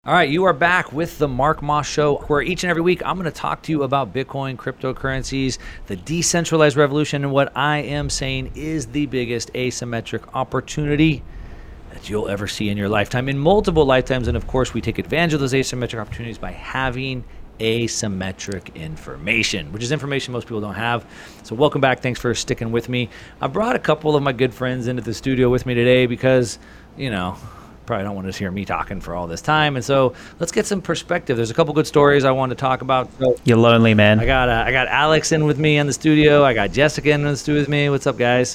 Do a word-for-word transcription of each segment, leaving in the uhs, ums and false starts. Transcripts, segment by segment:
All right, you are back with the Mark Moss Show, where each and every week I'm going to talk to you about Bitcoin, cryptocurrencies, the decentralized revolution, and what I am saying is the biggest asymmetric opportunity that you'll ever see in your lifetime, in multiple lifetimes. And of course, we take advantage of those asymmetric opportunities by having asymmetric information, which is information most people don't have. So welcome back. Thanks for sticking with me. I brought a couple of my good friends into the studio with me today because, you know, probably don't want to hear me talking for all this time, and so let's get some perspective. There's a couple good stories I want to talk about. So You're lonely, man. I got uh, I got Alex in with me in the studio. I got Jessica in the studio with me. What's up, guys?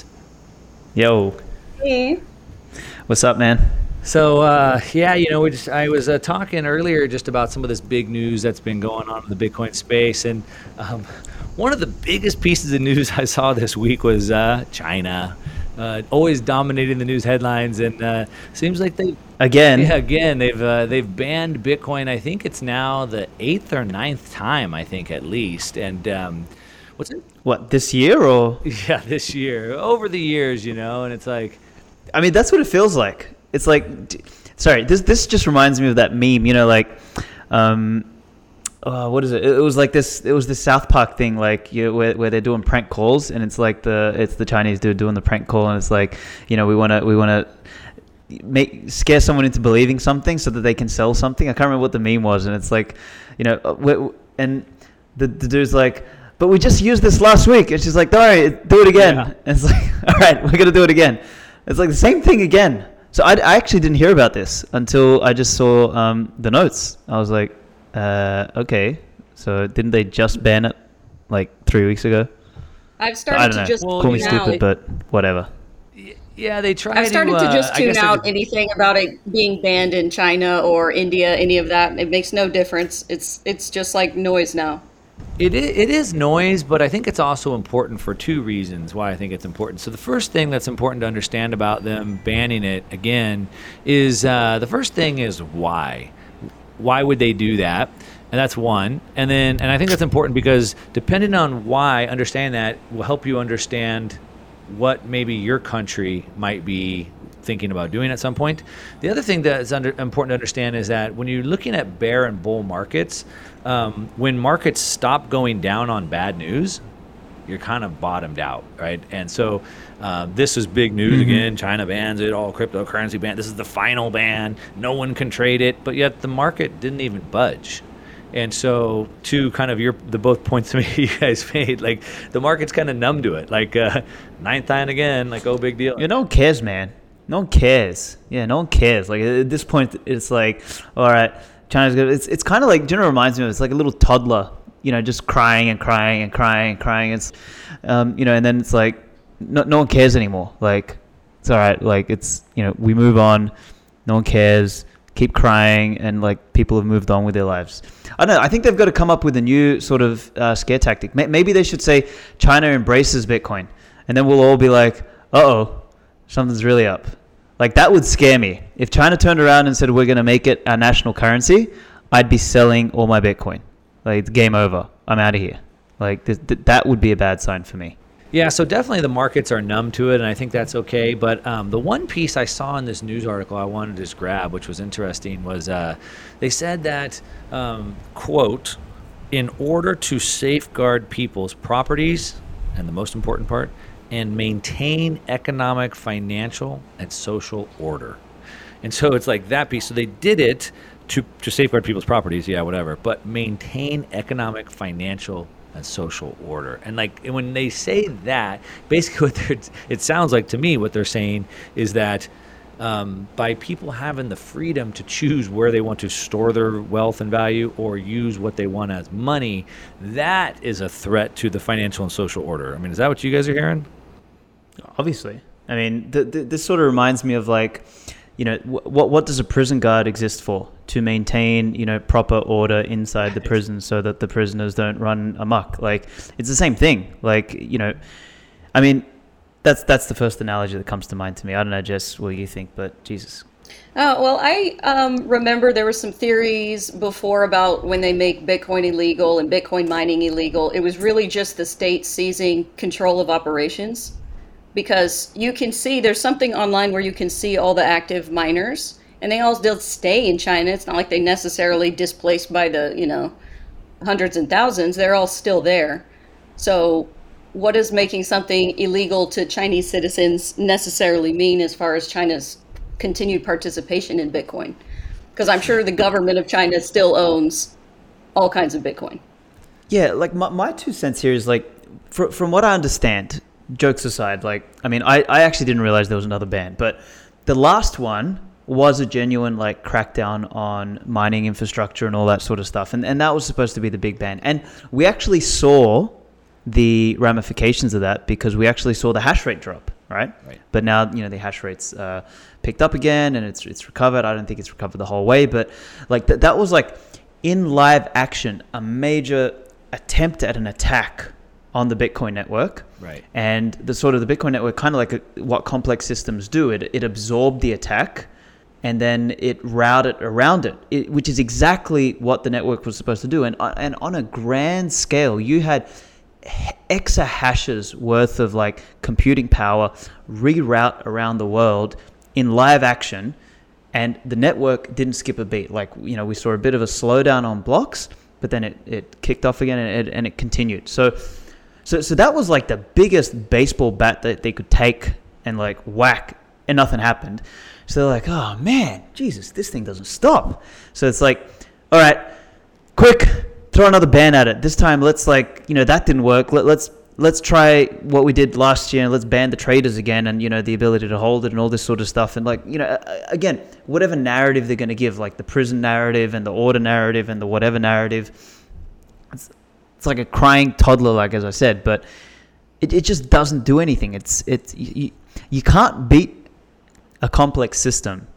Yo. Hey. What's up, man? So uh, yeah, you know, we just I was uh, talking earlier just about some of this big news that's been going on in the Bitcoin space, and um, one of the biggest pieces of news I saw this week was uh, China. Uh, always dominating the news headlines, and uh, seems like they again yeah, again they've uh, they've banned Bitcoin. I think it's now the eighth or ninth time, I think at least. And um, what's it? What, this year or? Yeah, this year, over the years, you know. And it's like, I mean, that's what it feels like. It's like, d- sorry, this this just reminds me of that meme, you know, like, um, uh, what is it? It was like this. It was this South Park thing, like you, where where they're doing prank calls, and it's like the it's the Chinese dude doing the prank call, and it's like, you know, we want to we want to make scare someone into believing something so that they can sell something. I can't remember what the meme was, and it's like, you know, we're, and the the dude's like, but we just used this last week, and she's like, all right, do it again. Yeah. And it's like, all right, we're gonna do it again. It's like the same thing again. So I, I actually didn't hear about this until I just saw um, the notes. I was like, uh, okay, so didn't they just ban it like three weeks ago? I've So I started don't to know. just Well, Call me tune stupid, out. but whatever. yeah, they try. I've started to, to uh, just I tune guess out they- anything about it being banned in China or India, any of that. It makes no difference. It's it's just like noise now. It is, it is noise, but I think it's also important for two reasons why I think it's important. So the first thing that's important to understand about them banning it again is uh, the first thing is why. Why would they do that? And that's one. And then, and I think that's important because depending on why, understand that will help you understand what maybe your country might be thinking about doing at some point. The other thing that is under, important to understand is that when you're looking at bear and bull markets, um, when markets stop going down on bad news, you're kind of bottomed out, right? And so uh, this is big news Mm-hmm. again. China bans it, all cryptocurrency ban. This is the final ban. No one can trade it, but yet the market didn't even budge. And so, to kind of your the both points to me you guys made, like the market's kind of numb to it. Like uh, ninth time again, like oh, big deal. Yeah, no one cares, man. No one cares. Yeah, no one cares. Like at this point, it's like, all right, China's good. It's it's kind of like, do you know what it reminds me of? It's like a little toddler, you know, just crying and crying and crying and crying. It's, um, you know, and then it's like, no, no one cares anymore. Like, it's all right. Like it's, you know, we move on. No one cares. Keep crying, and like people have moved on with their lives. I don't know. I think they've got to come up with a new sort of uh, scare tactic. Maybe they should say China embraces Bitcoin, and then we'll all be like, uh oh, something's really up. Like that would scare me. If China turned around and said we're going to make it our national currency, I'd be selling all my Bitcoin. Like it's game over. I'm out of here. Like th- th- that would be a bad sign for me. Yeah, so definitely the markets are numb to it, and I think that's okay. But um, the one piece I saw in this news article I wanted to just grab, which was interesting, was uh, they said that, um, quote, in order to safeguard people's properties, and the most important part, and maintain economic, financial, and social order. And so it's like that piece. So they did it to, to safeguard people's properties, yeah, whatever, but maintain economic, financial, and social order. And like and when they say that, basically what they're, it sounds like to me what they're saying is that um, by people having the freedom to choose where they want to store their wealth and value or use what they want as money, that is a threat to the financial and social order. I mean, is that what you guys are hearing? Obviously. I mean, th- th- this sort of reminds me of like, you know, wh- what what does a prison guard exist for? To maintain, you know, proper order inside the prison so that the prisoners don't run amok. Like, it's the same thing. Like, you know, I mean, that's that's the first analogy that comes to mind to me. I don't know, Jess, what you think, but Jesus. Oh, well, I um, remember there were some theories before about when they make Bitcoin illegal and Bitcoin mining illegal. It was really just the state seizing control of operations, because you can see there's something online where you can see all the active miners, and they all still stay in China. It's not like they necessarily displaced by the, you know, hundreds and thousands. They're all still there. So what does making something illegal to Chinese citizens necessarily mean as far as China's continued participation in Bitcoin? Because I'm sure the government of China still owns all kinds of Bitcoin. Yeah, like my, my two cents here is like, fr- from what I understand, jokes aside, like, I mean, I, I actually didn't realize there was another ban, but the last one was a genuine like crackdown on mining infrastructure and all that sort of stuff. And, and that was supposed to be the big ban. And we actually saw the ramifications of that because we actually saw the hash rate drop, right? Right. But now, you know, the hash rate's uh, picked up again and it's it's recovered. I don't think it's recovered the whole way, but like th- that was like in live action, a major attempt at an attack on the Bitcoin network. Right. And the sort of the Bitcoin network, kind of like a, what complex systems do, it it absorbed the attack and then it routed around it, it, which is exactly what the network was supposed to do. And and on a grand scale, you had exahashes worth of like computing power reroute around the world in live action, and the network didn't skip a beat. Like, you know, we saw a bit of a slowdown on blocks, but then it, it kicked off again and it, and it continued. So, so, so that was like the biggest baseball bat that they could take and like whack, and nothing happened. So they're like, oh man, Jesus, this thing doesn't stop. So it's like, all right, quick, throw another ban at it. This time, let's like, you know, that didn't work. Let, let's let's try what we did last year and let's ban the traders again, and, you know, the ability to hold it and all this sort of stuff. And like, you know, again, whatever narrative they're going to give, like the prison narrative and the order narrative and the whatever narrative, it's, it's like a crying toddler, like as I said, but it, it just doesn't do anything. It's it's you, you can't beat a complex system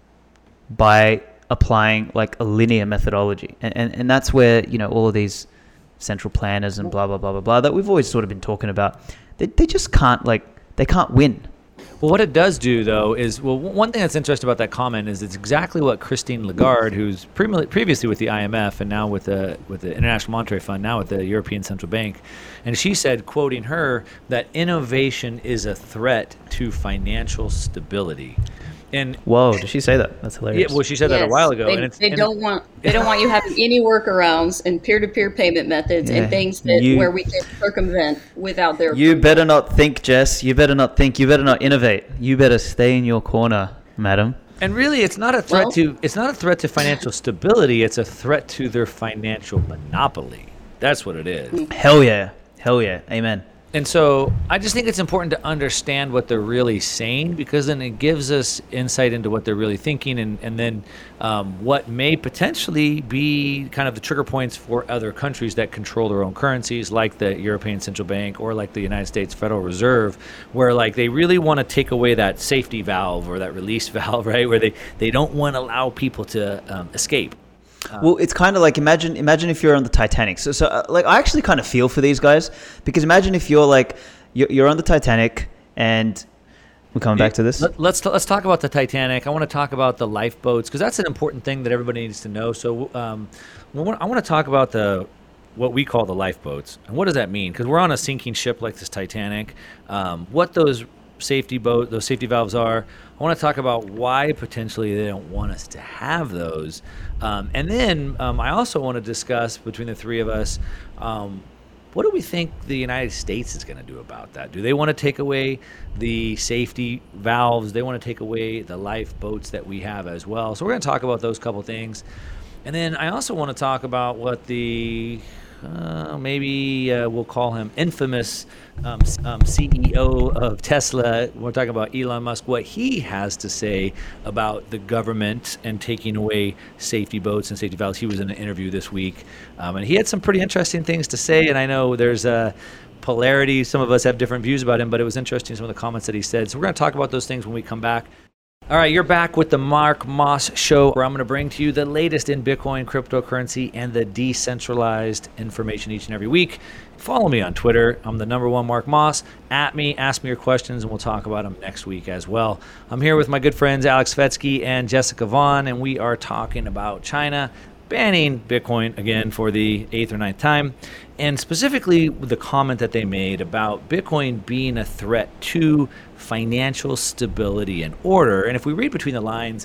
by applying like a linear methodology, and, and and that's where, you know, all of these central planners and blah blah blah blah blah that we've always sort of been talking about, they they just can't like they can't win. Well, what it does do, though, is, well, one thing that's interesting about that comment is it's exactly what Christine Lagarde, who's pre- previously with the I M F and now with the with the International Monetary Fund, now with the European Central Bank, and she said, quoting her, that innovation is a threat to financial stability. And whoa, did she say that? That's hilarious. Yeah, well, she said Yes, that a while ago. They, and it's, they and don't want they don't want you having any workarounds and peer-to-peer payment methods Yeah, and things that you- where we can circumvent without their You approval. better not think, Jess. You better not think. You better not innovate. You better stay in your corner, madam. And really, it's not a threat Well- to it's not a threat to financial stability. It's a threat to their financial monopoly. That's what it is. Hell yeah. Hell yeah. Amen. And so I just think it's important to understand what they're really saying, because then it gives us insight into what they're really thinking, and, and then um, what may potentially be kind of the trigger points for other countries that control their own currencies, like the European Central Bank or like the United States Federal Reserve, where like they really want to take away that safety valve or that release valve, right? Where they, they don't want to allow people to um, escape. Well, it's kind of like, imagine imagine if you're on the Titanic. So, so uh, like, I actually kind of feel for these guys, because imagine if you're like, you're, you're on the Titanic, and we're coming back to this. Let, let's let's talk about the Titanic. I want to talk about the lifeboats, because that's an important thing that everybody needs to know. So, um, I want to talk about the what we call the lifeboats, and what does that mean? Because we're on a sinking ship like this Titanic. Um, what those safety boat, those safety valves are. I want to talk about why potentially they don't want us to have those. Um, and then um, I also want to discuss between the three of us, um, what do we think the United States is going to do about that? Do they want to take away the safety valves? They want to take away the lifeboats that we have as well. So we're going to talk about those couple things. And then I also want to talk about what the Uh, maybe uh, we'll call him infamous um, um, C E O of Tesla. We're talking about Elon Musk, what he has to say about the government and taking away safety boats and safety valves. He was in an interview this week, um, and he had some pretty interesting things to say. And I know there's a polarity. Some of us have different views about him, but it was interesting, some of the comments that he said. So we're going to talk about those things when we come back. All right, you're back with the Mark Moss Show, where I'm going to bring to you the latest in Bitcoin, cryptocurrency, and the decentralized information each and every week. Follow me on Twitter. I'm the number one Mark Moss. At me, ask me your questions, and we'll talk about them next week as well. I'm here with my good friends Alex Svetsky and Jessica Vaughn, and we are talking about China banning Bitcoin again for the eighth or ninth time, and specifically the comment that they made about Bitcoin being a threat to financial stability and order. And if we read between the lines,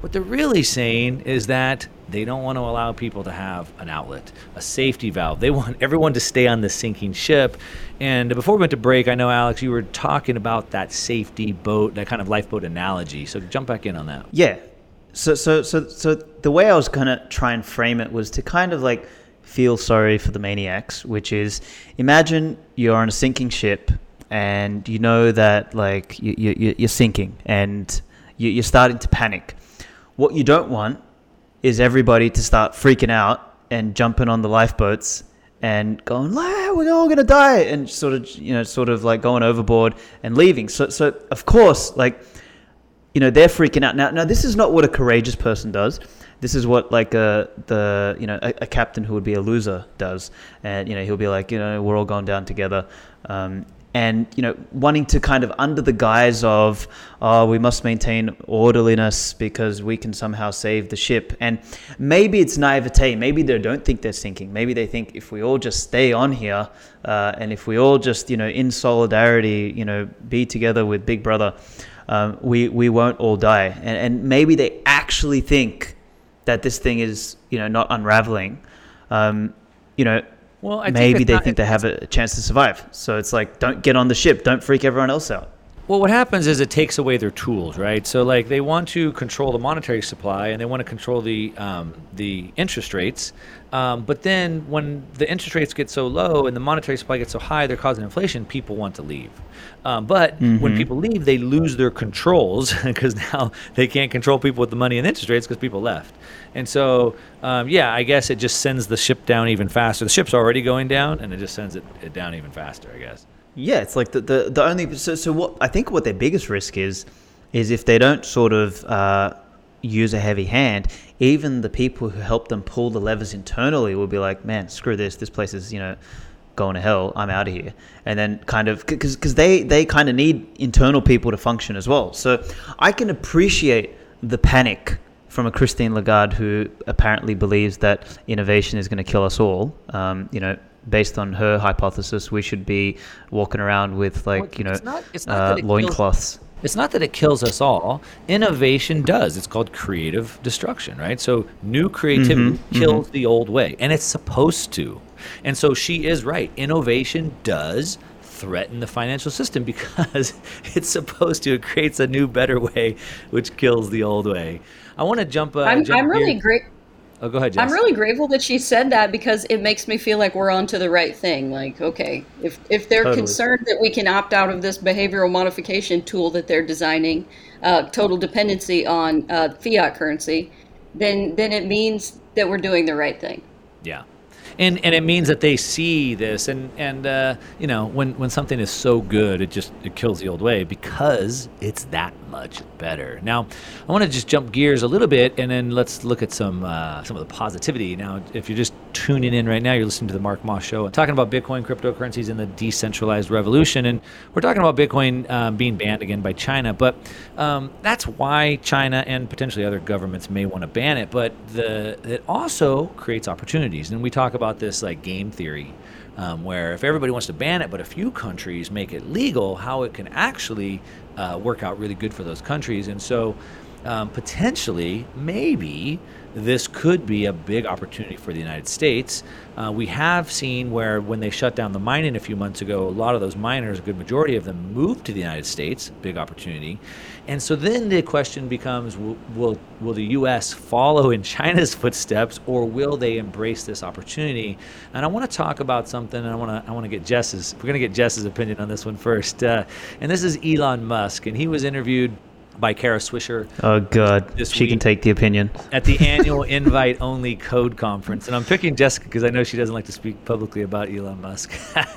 What they're really saying is that they don't want to allow people to have an outlet, a safety valve. They want everyone to stay on the sinking ship. And before we went to break, I know, Alex, you were talking about that safety boat, that kind of lifeboat analogy. So jump back in on that. Yeah. So so so so the way I was gonna try and frame it was to kind of like feel sorry for the maniacs, which is, imagine you're on a sinking ship and you know that like you, you you're sinking and you, you're starting to panic. What you don't want is everybody to start freaking out and jumping on the lifeboats and going, "La, we're all gonna die," and sort of, you know, sort of like going overboard and leaving. So, so of course, like, you know, they're freaking out. Now, now this is not what a courageous person does. This is what like a the you know a, a captain who would be a loser does, and you know he'll be like, you know, we're all going down together. Um, And, you know, wanting to kind of, under the guise of, oh, we must maintain orderliness because we can somehow save the ship. And maybe it's naivete. Maybe they don't think they're sinking. Maybe they think if we all just stay on here uh, and if we all just, you know, in solidarity, you know, be together with Big Brother, um, we, we won't all die. And, and maybe they actually think that this thing is, you know, not unraveling. Um, you know, Well, I maybe think they not, think they have a chance to survive. So it's like, don't get on the ship. Don't freak everyone else out. Well, what happens is it takes away their tools, right? So, like, they want to control the monetary supply and they want to control the um, the interest rates. Um, but then when the interest rates get so low and the monetary supply gets so high, they're causing inflation, people want to leave. Um, but mm-hmm. when people leave, they lose their controls because now they can't control people with the money and interest rates because people left. And so, um, yeah, I guess it just sends the ship down even faster. The ship's already going down, and it just sends it, it down even faster, I guess. Yeah, it's like the the, the only so, so what I think what their biggest risk is is if they don't sort of uh, use a heavy hand, even the people who help them pull the levers internally will be like, man, screw this, this place is, you know, going to hell, I'm out of here. And then kind of because because they they kind of need internal people to function as well. So I can appreciate the panic from a Christine Lagarde who apparently believes that innovation is going to kill us all. Um, you know. Based on her hypothesis, we should be walking around with like, well, you know, it's not, it's not uh, loincloths. It's not that it kills us all. Innovation does. It's called creative destruction, right? So new creativity mm-hmm, kills mm-hmm. the old way, and it's supposed to. And so she is right. Innovation does threaten the financial system because it's supposed to. It creates a new, better way, which kills the old way. I want to jump. Uh, I'm, jump I'm really great. Oh, go ahead, Jess. I'm really grateful that she said that because it makes me feel like we're onto the right thing. Like, okay, if if they're totally. concerned that we can opt out of this behavioral modification tool that they're designing, uh, total dependency on uh, fiat currency, then then it means that we're doing the right thing. Yeah. And and it means that they see this, and and uh, you know, when, when something is so good, it just it kills the old way because it's that much better. Now, I want to just jump gears a little bit, and then let's look at some uh, some of the positivity. Now, if you're just tuning in right now, you're listening to the Mark Moss Show. I'm talking about Bitcoin, cryptocurrencies, and the decentralized revolution, and we're talking about Bitcoin um, being banned again by China. But um, that's why China and potentially other governments may want to ban it. But the it also creates opportunities, and we talk about this like game theory, um, where if everybody wants to ban it, but a few countries make it legal, how it can actually uh, work out really good for those countries. And so um, potentially, maybe this could be a big opportunity for the United States. Uh, we have seen where when they shut down the mining a few months ago, a lot of those miners, a good majority of them, moved to the United States, big opportunity. And so then the question becomes, will, will, will the U S follow in China's footsteps, or will they embrace this opportunity? And I want to talk about something, and I want to I want to get Jess's, we're going to get Jess's opinion on this one first. Uh, and this is Elon Musk, and he was interviewed by Kara Swisher. Oh, God. She can take the opinion. At the annual invite-only code conference. And I'm picking Jessica because I know she doesn't like to speak publicly about Elon Musk.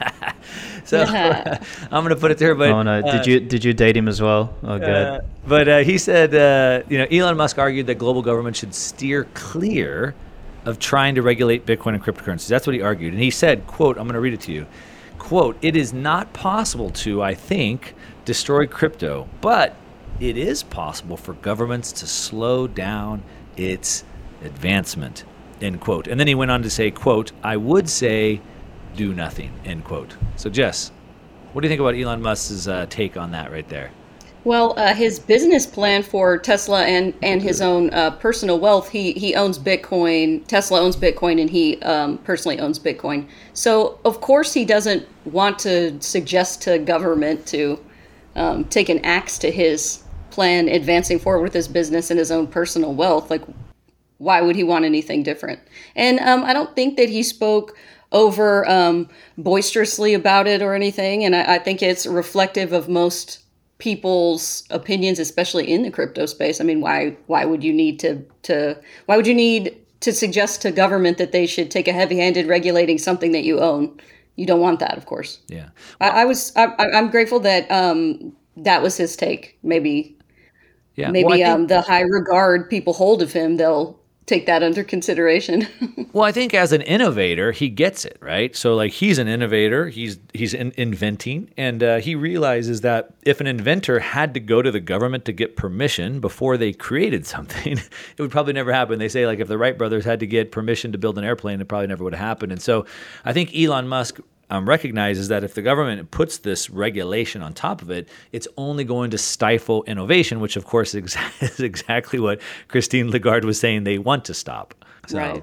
so yeah. I'm going to put it to her. But, oh, no. Uh, did you did you date him as well? Oh, God. Uh, but uh, he said, uh, you know, Elon Musk argued that global government should steer clear of trying to regulate Bitcoin and cryptocurrencies. That's what he argued. And he said, quote, I'm going to read it to you. Quote, "It is not possible to, I think, destroy crypto, but it is possible for governments to slow down its advancement," end quote. And then he went on to say, quote, "I would say do nothing," end quote. So, Jess, what do you think about Elon Musk's uh, take on that right there? Well, uh, his business plan for Tesla and and his own uh, personal wealth, he he owns Bitcoin. Tesla owns Bitcoin, and he um, personally owns Bitcoin. So of course he doesn't want to suggest to government to um, take an axe to his plan, advancing forward with his business and his own personal wealth. Like, why would he want anything different? And um, I don't think that he spoke over um, boisterously about it or anything. And I, I think it's reflective of most people's opinions, especially in the crypto space. I mean, why why would you need to to why would you need to suggest to government that they should take a heavy-handed regulating something that you own? You don't want that, of course. Yeah. I, I was I, I'm grateful that um, that was his take. Maybe Yeah. maybe Well, I think, um, the high regard people hold of him, they'll take that under consideration. well, I think as an innovator, he gets it, right? So like he's an innovator, he's he's in, inventing, and uh, he realizes that if an inventor had to go to the government to get permission before they created something, it would probably never happen. They say like if the Wright brothers had to get permission to build an airplane, it probably never would have happened. And so I think Elon Musk Um, recognizes that if the government puts this regulation on top of it, it's only going to stifle innovation, which of course is exactly what Christine Lagarde was saying they want to stop. So, Right.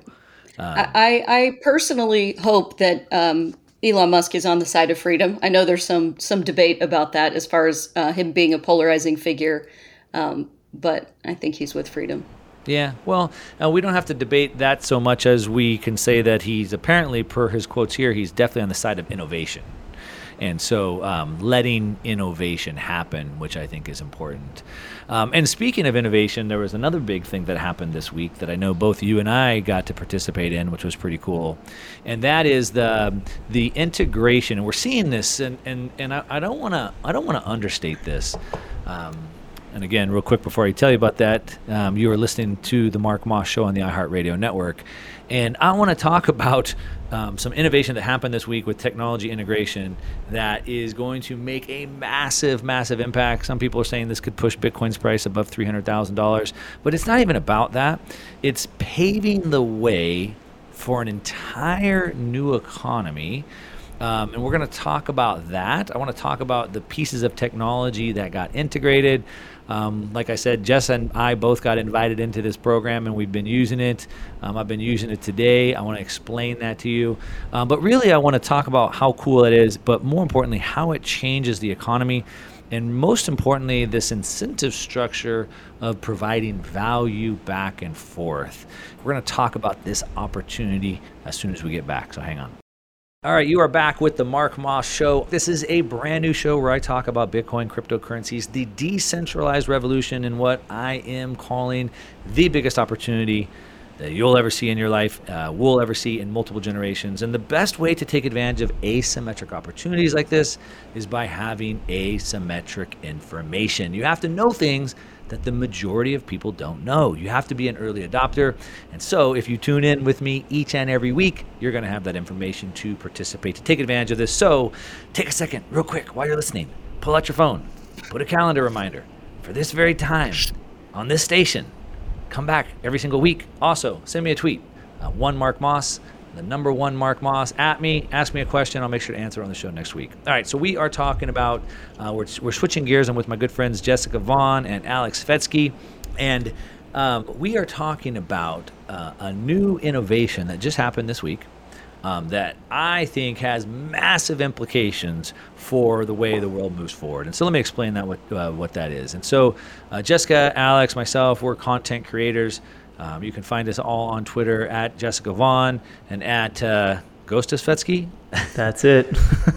I, I personally hope that um, Elon Musk is on the side of freedom. I know there's some some debate about that as far as uh, him being a polarizing figure, um, but I think he's with freedom. Yeah, well, uh, we don't have to debate that so much as we can say that he's apparently, per his quotes here, he's definitely on the side of innovation. And so um, letting innovation happen, which I think is important. Um, and speaking of innovation, there was another big thing that happened this week that I know both you and I got to participate in, which was pretty cool. And that is the the integration. And we're seeing this, and, and, and I, I don't want to I don't want to understate this. Um, And again, real quick before I tell you about that, um, you are listening to the Mark Moss Show on the iHeartRadio network. And I want to talk about um, some innovation that happened this week with technology integration that is going to make a massive, massive impact. Some people are saying this could push Bitcoin's price above three hundred thousand dollars. But it's not even about that. It's paving the way for an entire new economy. Um, and we're going to talk about that. I want to talk about the pieces of technology that got integrated. Um, like I said, Jess and I both got invited into this program, and we've been using it. Um, I've been using it today. I want to explain that to you. Um, but really, I want to talk about how cool it is, but more importantly, how it changes the economy. And most importantly, this incentive structure of providing value back and forth. We're going to talk about this opportunity as soon as we get back. So hang on. All right, you are back with the Mark Moss Show. This is a brand new show where I talk about Bitcoin, cryptocurrencies, the decentralized revolution, and what I am calling the biggest opportunity that you'll ever see in your life, uh, we'll ever see in multiple generations. And the best way to take advantage of asymmetric opportunities like this is by having asymmetric information. You have to know things that the majority of people don't know. You have to be an early adopter. And so if you tune in with me each and every week, you're going to have that information to participate, to take advantage of this. So take a second, real quick, while you're listening, pull out your phone, put a calendar reminder for this very time on this station. Come back every single week. Also, send me a tweet, uh, one Mark Moss, the number one Mark Moss, at me, ask me a question. I'll make sure to answer on the show next week. All right, so we are talking about, uh, we're, we're switching gears. I'm with my good friends Jessica Vaughn and Alex Svetsky, and um, we are talking about uh, a new innovation that just happened this week um, that I think has massive implications for the way the world moves forward. And so let me explain that what uh, what that is. And so uh, Jessica, Alex, myself, we're content creators. Um, you can find us all on Twitter at Jessica Vaughn and at uh, Ghostas Svetsky. That's it.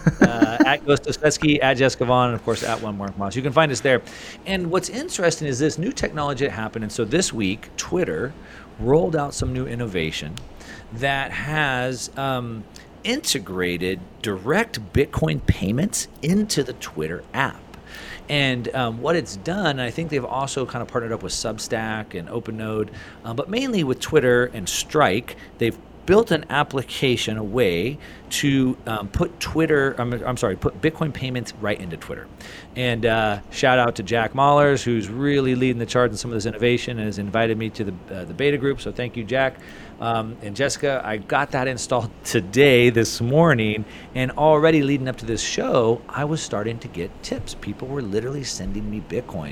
uh, at Ghostas Svetsky, at Jessica Vaughn, and of course at one Mark Moss. You can find us there. And what's interesting is this new technology that happened. And so this week, Twitter rolled out some new innovation that has um, integrated direct Bitcoin payments into the Twitter app. And um, what it's done, I think they've also kind of partnered up with Substack and OpenNode, uh, but mainly with Twitter and Strike, they've built an application, a way to um, put Twitter, I'm, I'm sorry, put Bitcoin payments right into Twitter. And uh, shout out to Jack Mahlers, who's really leading the charge in some of this innovation and has invited me to the uh, the beta group. So thank you, Jack. Um, and Jessica, I got that installed today, this morning, and already leading up to this show, I was starting to get tips. People were literally sending me Bitcoin.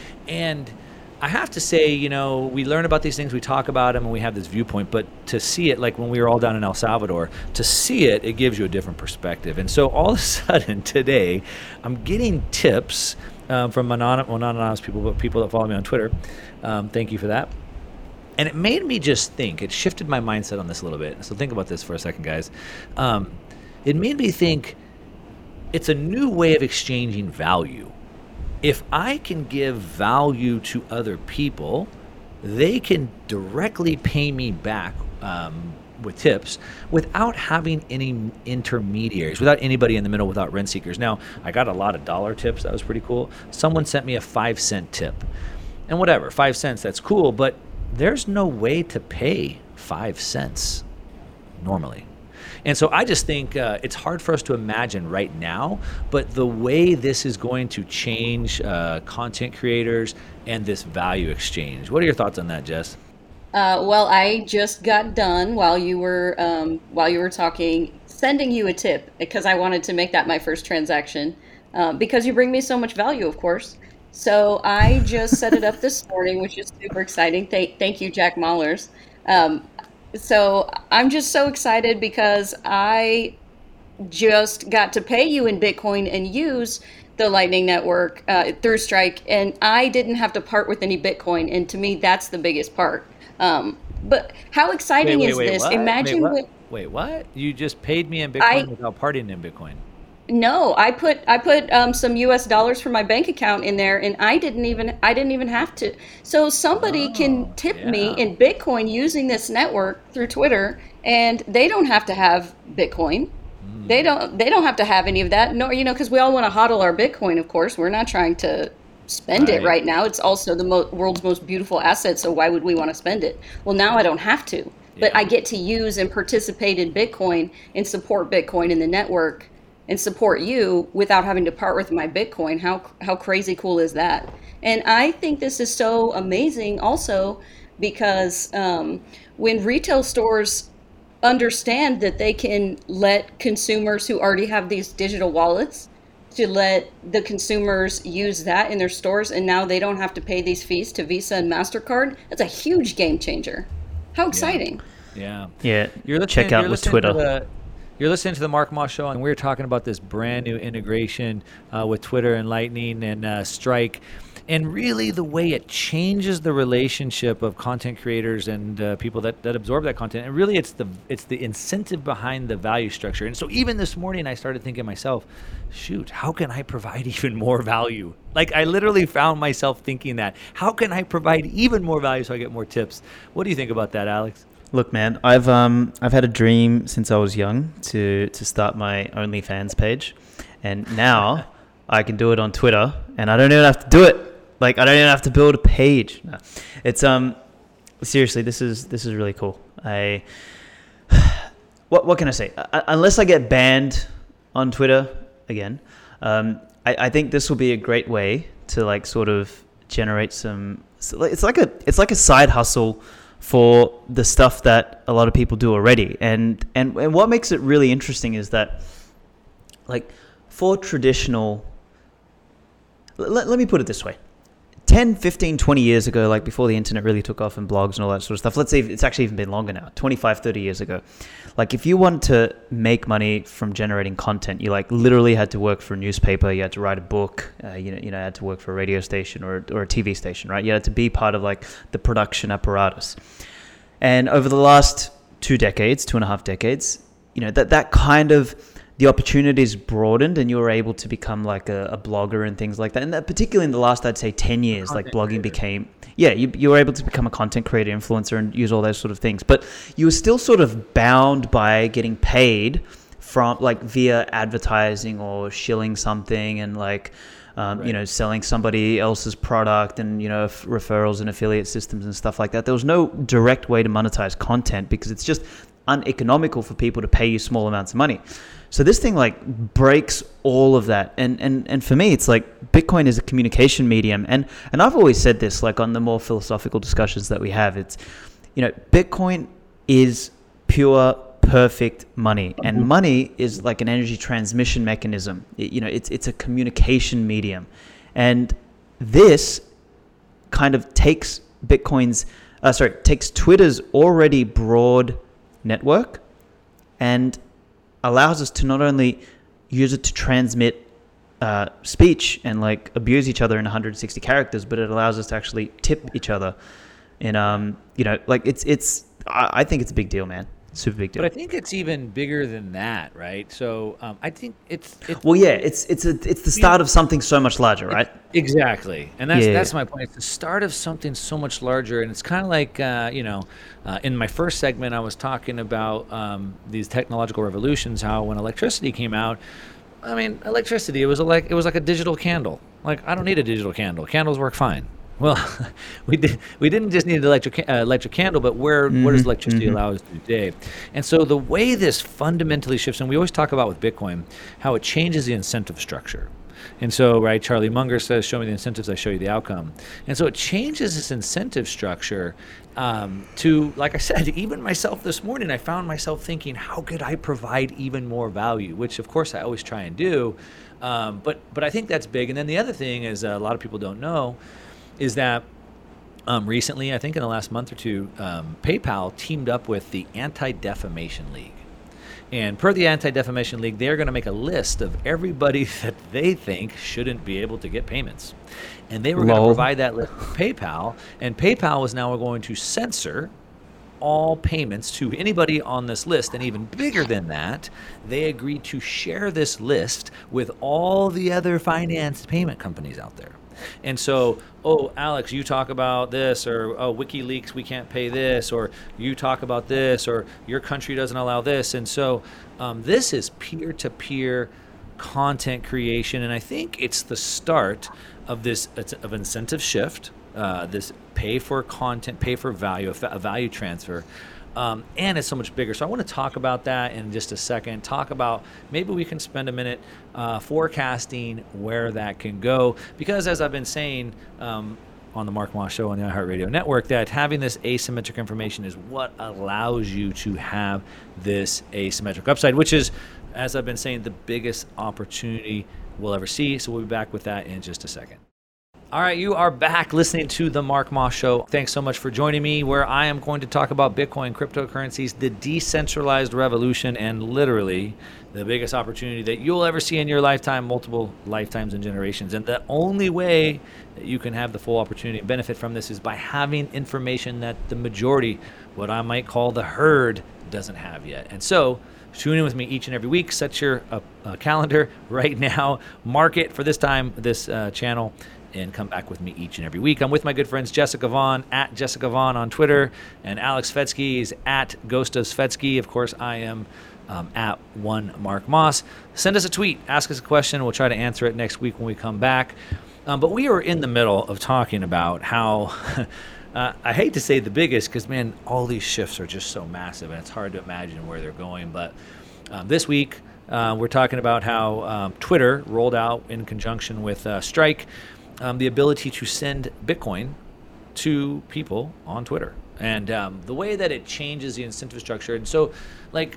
And I have to say, you know, we learn about these things, we talk about them, and we have this viewpoint, but to see it, like when we were all down in El Salvador, to see it, it gives you a different perspective. And so all of a sudden today, I'm getting tips um, from anonymous, well, not anonymous people, but people that follow me on Twitter. Um, thank you for that. And it made me just think, it shifted my mindset on this a little bit. So think about this for a second, guys. Um, it made me think it's a new way of exchanging value. If I can give value to other people, they can directly pay me back um, with tips without having any intermediaries, without anybody in the middle, without rent seekers. Now, I got a lot of dollar tips. That was pretty cool. Someone sent me a five cent tip. And whatever, five cents, that's cool, but there's no way to pay five cents normally. And so I just think uh, it's hard for us to imagine right now, but the way this is going to change uh, content creators and this value exchange. What are your thoughts on that, Jess? Uh, well, I just got done while you were um, while you were talking, sending you a tip because I wanted to make that my first transaction uh, because you bring me so much value, of course. So I just set it up this morning, which is super exciting. Thank, thank you, Jack Mahlers. Um, So I'm just so excited because I just got to pay you in Bitcoin and use the Lightning Network uh, through Strike, and I didn't have to part with any Bitcoin. And to me, that's the biggest part. Um, but how exciting wait, wait, is wait, this? what? Imagine wait, what? what. Wait, what? You just paid me in Bitcoin I, without partying in Bitcoin? No, I put I put um, some U S dollars from my bank account in there, and I didn't even I didn't even have to. So somebody Oh, can tip yeah. me in Bitcoin using this network through Twitter, and they don't have to have Bitcoin. Mm. They don't they don't have to have any of that. No, you know, because we all want to hodl our Bitcoin. Of course, we're not trying to spend Right. it right now. It's also the mo- world's most beautiful asset. So why would we want to spend it? Well, now I don't have to, but Yeah. I get to use and participate in Bitcoin and support Bitcoin in the network and support you without having to part with my Bitcoin. How how crazy cool is that? And I think this is so amazing also because um, when retail stores understand that they can let consumers who already have these digital wallets to let the consumers use that in their stores, and now they don't have to pay these fees to Visa and MasterCard, that's a huge game changer. How exciting. Yeah. Yeah, You're listening, check out you're with listening Twitter. To the, you're listening to the Mark Moss Show, and we're talking about this brand new integration uh, with Twitter and Lightning and uh, Strike, and really the way it changes the relationship of content creators and uh, people that, that absorb that content. And really, it's the it's the incentive behind the value structure. And so even this morning, I started thinking to myself, shoot, how can I provide even more value? Like I literally found myself thinking that. How can I provide even more value so I get more tips? What do you think about that, Alex? Look, man, I've um I've had a dream since I was young to to start my OnlyFans page, and now I can do it on Twitter, and I don't even have to do it. Like I don't even have to build a page. No. It's um seriously, this is this is really cool. I what what can I say? I, unless I get banned on Twitter again, um, I, I think this will be a great way to like sort of generate some. It's like a it's like a side hustle for the stuff that a lot of people do already. And, and, and what makes it really interesting is that, like, for traditional, let, let me put it this way. ten, fifteen, twenty years ago, like before the internet really took off and blogs and all that sort of stuff, let's say it's actually even been longer now, twenty-five, thirty years ago. Like if you want to make money from generating content, you like literally had to work for a newspaper, you had to write a book, uh, you know, you know, had to work for a radio station or, or a T V station, right? You had to be part of like the production apparatus. And over the last two decades, two and a half decades, you know, that, that kind of, the opportunities broadened and you were able to become like a, a blogger and things like that. And that particularly in the last, I'd say ten years, like blogging creator. became, yeah, you, you were able to become a content creator, influencer and use all those sort of things. But you were still sort of bound by getting paid from like via advertising or shilling something and like, um, right. you know, selling somebody else's product and, you know, f- referrals and affiliate systems and stuff like that. There was no direct way to monetize content because it's just uneconomical for people to pay you small amounts of money. So this thing like breaks all of that. And, and, and for me, it's like Bitcoin is a communication medium. And, and I've always said this, like on the more philosophical discussions that we have, it's, you know, Bitcoin is pure perfect money, and money is like an energy transmission mechanism. It, you know, it's it's a communication medium, and this kind of takes Bitcoin's, uh, sorry, takes Twitter's already broad network and allows us to not only use it to transmit uh, speech and like abuse each other in one hundred sixty characters, but it allows us to actually tip each other. And um, you know, like it's it's I, I think it's a big deal, man. Super big deal. But I think it's even bigger than that, right? So um, I think it's, it's well, yeah, it's it's a, it's the start of something so much larger, right? Exactly, and that's Yeah. that's my point. It's the start of something so much larger, and it's kind of like uh, you know, uh, in my first segment, I was talking about um, these technological revolutions. How when electricity came out, I mean, electricity it was like it was like a digital candle. Like I don't need a digital candle. Candles work fine. Well, we did. We didn't just need an electric uh, electric candle, but where Mm-hmm, what does electricity mm-hmm. allow us to do today? And so the way this fundamentally shifts, and we always talk about with Bitcoin, how it changes the incentive structure. And so, right, Charlie Munger says, "Show me the incentives, I show you the outcome." And so it changes this incentive structure um, to, like I said, even myself this morning, I found myself thinking, how could I provide even more value? Which, of course, I always try and do. Um, but but I think that's big. And then the other thing is, uh, a lot of people don't know. Is that um, recently, I think in the last month or two, um, PayPal teamed up with the Anti-Defamation League. And per the Anti-Defamation League, they're going to make a list of everybody that they think shouldn't be able to get payments. And they were going to Lol. provide that list to PayPal. And PayPal is now going to censor all payments to anybody on this list. And even bigger than that, they agreed to share this list with all the other financed payment companies out there. And so, oh, Alex, you talk about this, or oh, WikiLeaks, we can't pay this, or you talk about this, or your country doesn't allow this. And so um, this is peer-to-peer content creation, and I think it's the start of this of incentive shift, uh, this pay for content, pay for value, a value transfer. Um, and it's so much bigger. So I want to talk about that in just a second. Talk about maybe we can spend a minute uh, forecasting where that can go. Because as I've been saying um, on the Mark Moss Show on the iHeartRadio Network, that having this asymmetric information is what allows you to have this asymmetric upside, which is, as I've been saying, the biggest opportunity we'll ever see. So we'll be back with that in just a second. All right, you are back listening to the Mark Moss Show. Thanks so much for joining me, where I am going to talk about Bitcoin, cryptocurrencies, the decentralized revolution, and literally the biggest opportunity that you'll ever see in your lifetime, multiple lifetimes and generations. And the only way that you can have the full opportunity and benefit from this is by having information that the majority, what I might call the herd, doesn't have yet. And so tune in with me each and every week. Set your uh, uh, calendar right now. Mark it for this time, this uh, channel, and come back with me each and every week. I'm with my good friends Jessica Vaughn, at Jessica Vaughn on Twitter, and Alex Svetsky is at Ghost of Svetsky. Of course, I am um, at one Mark Moss. Send us a tweet, ask us a question. We'll try to answer it next week when we come back. Um, but we are in the middle of talking about how, uh, I hate to say the biggest, because, man, all these shifts are just so massive, and it's hard to imagine where they're going. But um, this week, uh, we're talking about how um, Twitter rolled out in conjunction with uh, Strike, Um, the ability to send Bitcoin to people on Twitter, and um, the way that it changes the incentive structure. And so, like,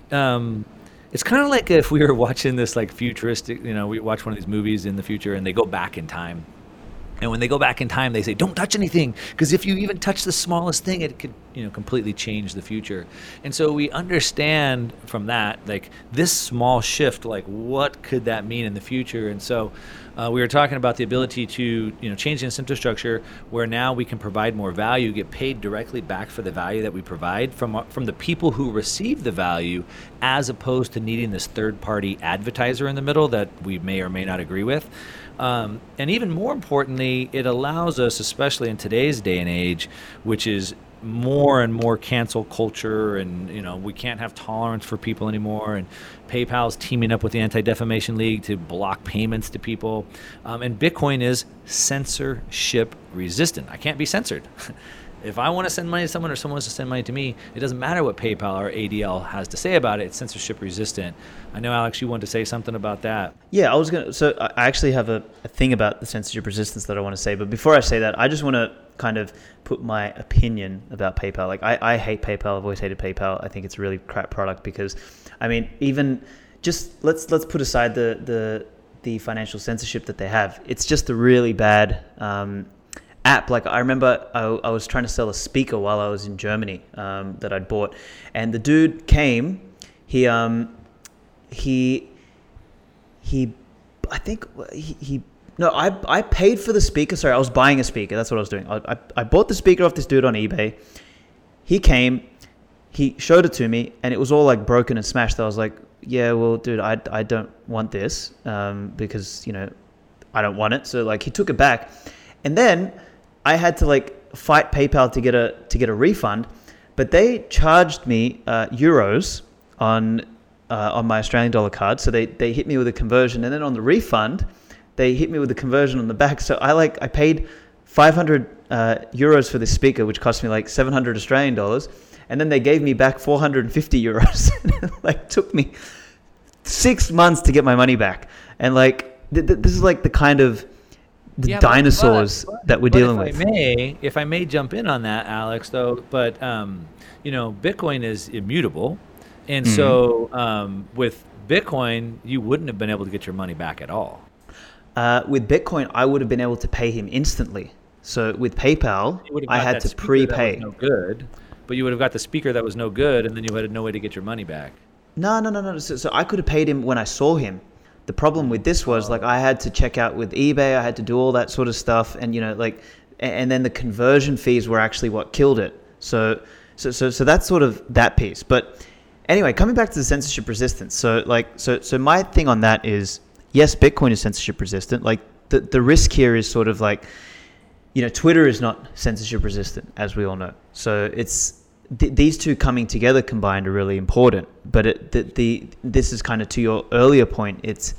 um, it's kind of like if we were watching this like futuristic, you know, we watch one of these movies in the future, and they go back in time. And when they go back in time, they say, don't touch anything, because if you even touch the smallest thing, it could, you know, completely change the future. And so we understand from that, like, this small shift, like, what could that mean in the future? And so uh, we were talking about the ability to, you know, change the incentive structure, where now we can provide more value, get paid directly back for the value that we provide from from the people who receive the value, as opposed to needing this third-party advertiser in the middle that we may or may not agree with. Um, and even more importantly, it allows us, especially in today's day and age, which is more and more cancel culture, and, you know, we can't have tolerance for people anymore, and PayPal's teaming up with the Anti-Defamation League to block payments to people, um, and Bitcoin is censorship resistant. I can't be censored. If I want to send money to someone or someone wants to send money to me, it doesn't matter what PayPal or A D L has to say about it. It's censorship resistant. I know, Alex, you wanted to say something about that. Yeah, I was going to, so I actually have a, a thing about the censorship resistance that I want to say. But before I say that, I just want to kind of put my opinion about PayPal. Like, I, I hate PayPal. I've always hated PayPal. I think it's a really crap product because, I mean, even just let's let's put aside the the the financial censorship that they have. It's just a really bad um, app. Like, I remember I, I was trying to sell a speaker while I was in Germany um, that I'd bought, and the dude came. He um he he I think he. he No, I I paid for the speaker. Sorry, I was buying a speaker. That's what I was doing. I, I I bought the speaker off this dude on eBay. He came, he showed it to me, and it was all like broken and smashed. I was like, yeah, well, dude, I, I don't want this um, because, you know, I don't want it. So like he took it back, and then I had to like fight PayPal to get a to get a refund, but they charged me uh, euros on uh, on my Australian dollar card. So they they hit me with a conversion, and then on the refund, they hit me with the conversion on the back. So I like I paid five hundred uh, euros for this speaker, which cost me like seven hundred Australian dollars, and then they gave me back four hundred fifty euros. Like, took me six months to get my money back. And like th- th- this is like the kind of the Yeah, dinosaurs but, but, that we're but dealing if with. I may, if I may jump in on that, Alex, though, but um, you know, Bitcoin is immutable, and Mm-hmm. so um, with Bitcoin, you wouldn't have been able to get your money back at all. Uh, with Bitcoin, I would have been able to pay him instantly. So with PayPal, You would have I got had that to speaker prepay. That was no good, but you would have got the speaker that was no good, and then you had no way to get your money back. No, no, no, no. So, so I could have paid him when I saw him. The problem with this was like I had to check out with eBay. I had to do all that sort of stuff, and you know, like, a- and then the conversion fees were actually what killed it. So, so, so, so that's sort of that piece. But anyway, coming back to the censorship resistance. So, like, so, so my thing on that is, yes, Bitcoin is censorship resistant. Like, the the risk here is sort of like, you know, Twitter is not censorship resistant, as we all know. So it's th- these two coming together combined are really important. But it, the, the this is kind of to your earlier point. It's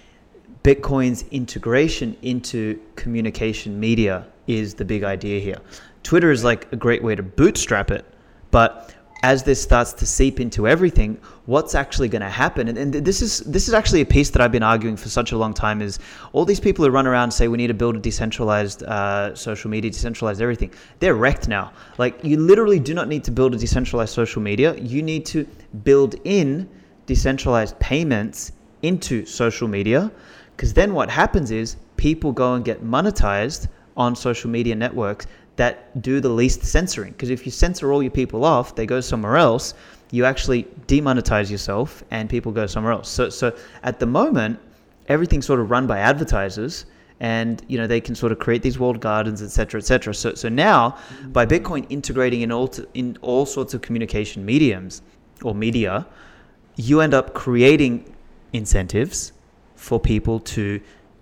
Bitcoin's integration into communication media is the big idea here. Twitter is like a great way to bootstrap it, but as this starts to seep into everything, what's actually going to happen? And, and this is this is actually a piece that I've been arguing for such a long time. Is all these people who run around and say we need to build a decentralized uh, social media, decentralized everything. They're wrecked now. Like, you literally do not need to build a decentralized social media. You need to build in decentralized payments into social media, because then what happens is people go and get monetized on social media networks that do the least censoring. Because if you censor all your people off, they go somewhere else, you actually demonetize yourself and people go somewhere else. So so at the moment, everything's sort of run by advertisers, and you know they can sort of create these walled gardens, et cetera, et cetera. So so now, by Bitcoin integrating in all to, in all sorts of communication mediums or media, you end up creating incentives for people to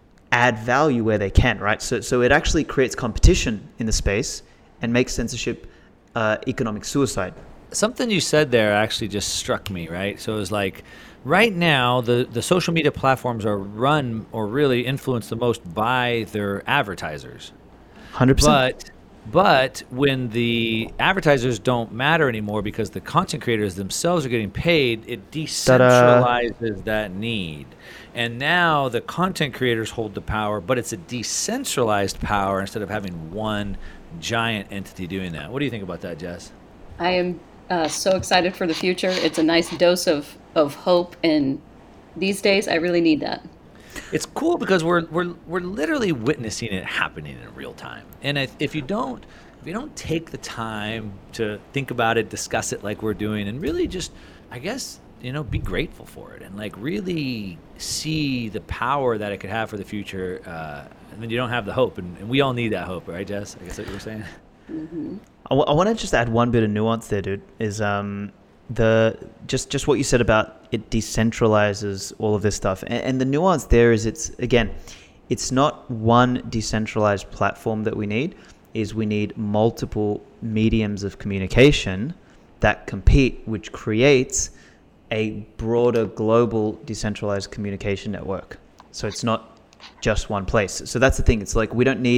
add value where they can, right? So so it actually creates competition in the space and makes censorship uh, economic suicide. Something you said there actually just struck me, right? So it was like, right now, the, the social media platforms are run or really influenced the most by their advertisers. one hundred percent. But but when the advertisers don't matter anymore because the content creators themselves are getting paid, it decentralizes that need. And now the content creators hold the power, but it's a decentralized power instead of having one giant entity doing that. What do you think about that, Jess? I am uh, so excited for the future. It's a nice dose of, of hope, and these days I really need that. It's cool because we're we're we're literally witnessing it happening in real time. And if, if you don't if you don't take the time to think about it, discuss it like we're doing, and really just, I guess, you know, be grateful for it and like really see the power that it could have for the future, uh, and then you don't have the hope, and, and we all need that hope, right, Jess? I guess that's what you were saying. Mm-hmm. I, w- I want to just add one bit of nuance there, dude. Is um the just just what you said about it decentralizes all of this stuff, and, and the nuance there is it's again, it's not one decentralized platform that we need. Is we need multiple mediums of communication that compete, which creates a broader global decentralized communication network. So it's not just one place. So that's the thing. It's like we don't need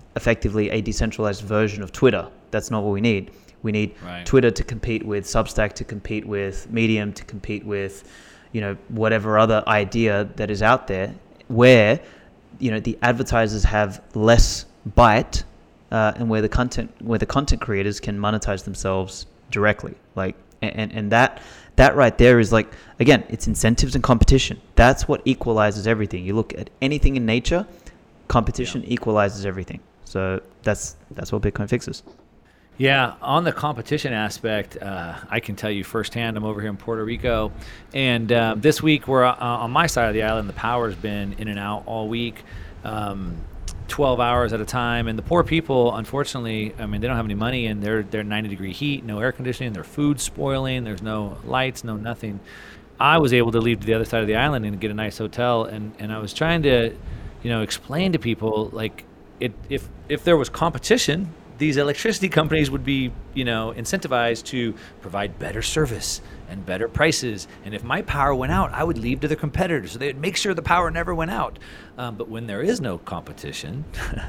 effectively a decentralized version of Twitter. That's not what we need. We need Right. Twitter to compete with Substack, to compete with Medium, to compete with, you know, whatever other idea that is out there, where, you know, the advertisers have less bite, uh, and where the content where the content creators can monetize themselves directly. Like, and and that that right there is like, again, it's incentives and competition. That's what equalizes everything. You look at anything in nature, competition Yeah. equalizes everything. So that's that's what Bitcoin fixes. Yeah, on the competition aspect, uh, I can tell you firsthand. I'm over here in Puerto Rico, and uh, this week we're uh, on my side of the island. The power's been in and out all week, um, twelve hours at a time. And the poor people, unfortunately, I mean, they don't have any money, and they're they're ninety degree heat, no air conditioning, their food's spoiling. There's no lights, no nothing. I was able to leave to the other side of the island and get a nice hotel, and, and I was trying to, you know, explain to people, like, it if if there was competition, these electricity companies would be, you know, incentivized to provide better service and better prices. And if my power went out, I would leave to the competitors. So they would make sure the power never went out. Um, but when there is no competition,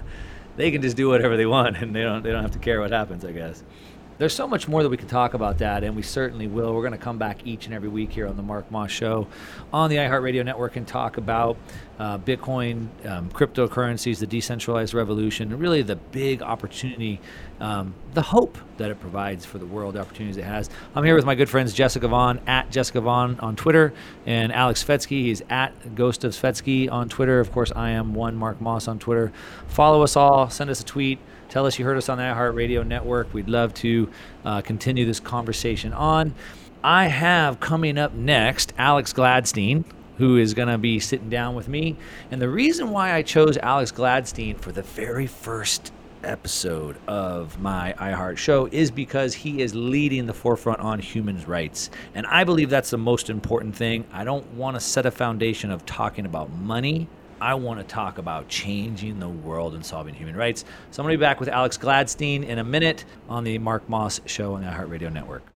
they can just do whatever they want, and they don't they don't have to care what happens, I guess. There's so much more that we can talk about that, and we certainly will. We're going to come back each and every week here on the Mark Moss Show on the iHeartRadio Network and talk about uh, Bitcoin, um, cryptocurrencies, the decentralized revolution, and really the big opportunity, um, the hope that it provides for the world, the opportunities it has. I'm here with my good friends Jessica Vaughn, at Jessica Vaughn on Twitter, and Alex Svetsky. He's at Ghost of Svetsky on Twitter. Of course, I am one Mark Moss on Twitter. Follow us all. Send us a tweet. Tell us you heard us on the iHeartRadio Network. We'd love to uh, continue this conversation on. I have coming up next Alex Gladstein, who is going to be sitting down with me. And the reason why I chose Alex Gladstein for the very first episode of my iHeart show is because he is leading the forefront on human rights. And I believe that's the most important thing. I don't want to set a foundation of talking about money. I want to talk about changing the world and solving human rights. So I'm going to be back with Alex Gladstein in a minute on the Mark Moss Show on the iHeartRadio Network.